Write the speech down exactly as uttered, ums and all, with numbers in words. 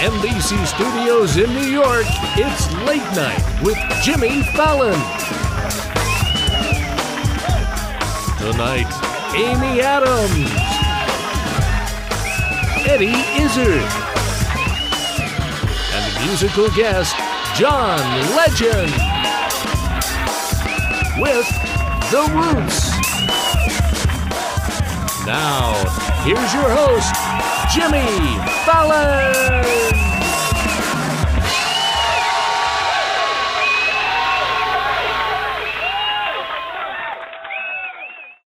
N B C Studios in New York, it's Late Night with Jimmy Fallon. Tonight, Amy Adams, Eddie Izzard, and musical guest, John Legend, with The Roots. Now, here's your host, Jimmy Fallon.